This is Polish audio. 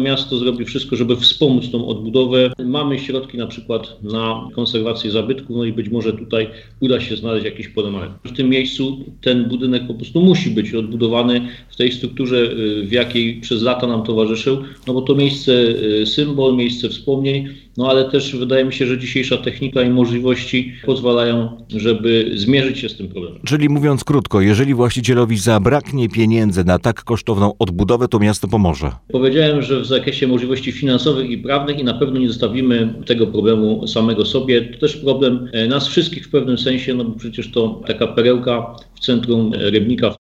miasto zrobi wszystko, żeby wspomóc tą odbudowę. Mamy środki na przykład na konserwację zabytków, no i być może tutaj uda się znaleźć jakiś polemar. W tym miejscu ten budynek po prostu musi być odbudowany w tej strukturze, w jakiej przez lata nam towarzyszył, no bo to miejsce symbol, miejsce wspomnień, no ale też wydaje mi się, że dzisiejsza technika i możliwości pozwalają, żeby zmierzyć się z tym problemem. Czyli mówiąc krótko, jeżeli właścicielowi zabraknie pieniędzy na tak kosztowną odbudowę, to miasto pomoże. Powiedziałem, że w zakresie możliwości finansowych i prawnych i na pewno nie zostawimy tego problemu samego sobie. To też problem nas wszystkich w pewnym sensie, no bo przecież to taka perełka w centrum Rybnika.